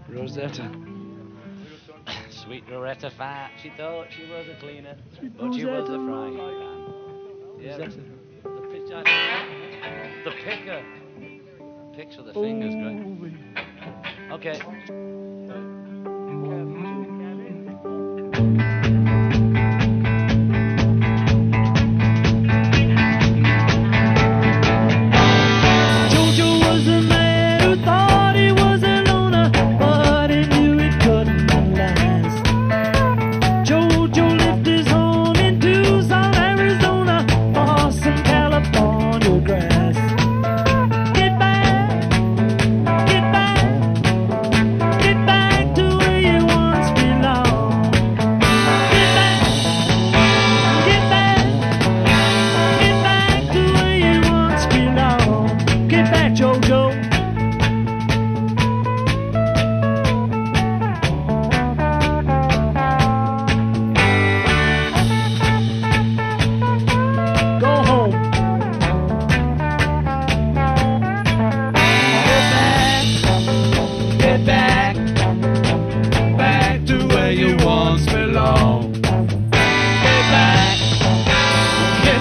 Rosetta. Sweet Loretta Fat, she thought she was a cleaner, Sweet but she was a Rosetta. frying pan. Yeah, Rosetta. the the picker. Picks with the fingers, great. Oh, baby. Okay. Jojo was a man who thought he was a loner, but he knew it couldn't last. Jojo left his home in Tucson, Arizona, for some California grass. Get back, get back, get back to where you once belonged. Get back, get back, get back to where you once belonged. Get back, Jojo. Go home. Get back, back to where you once belonged. Get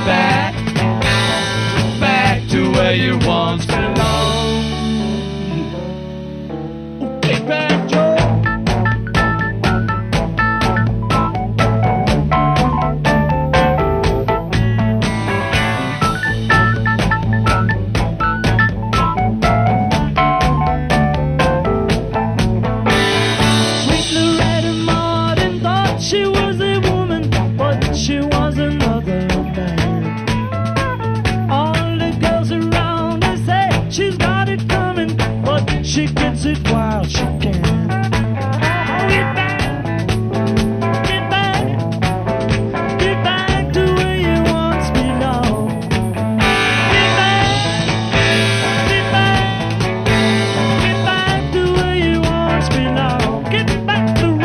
back to where you once belonged. Get back, Joe. Sweet Loretta Martin thought she was a woman, but she was another man. All the girls around her say she's got it coming, but she gets it while she can. Get back, get back, get back to where you once belonged. Get back, get back, get back to where you once belonged. Get back to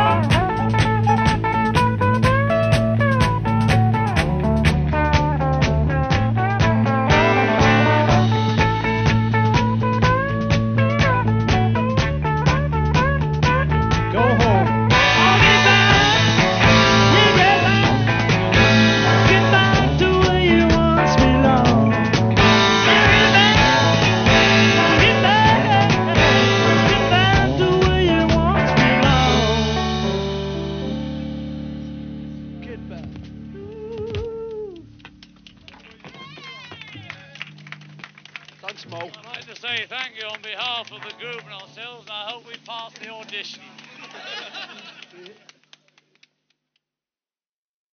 Go home. Get back, get back to where you once belonged. Get back, get back to where you once belonged. Get back. Thanks, Mo. I'd like to say thank you on behalf of the group and ourselves, and I hope we pass the audition.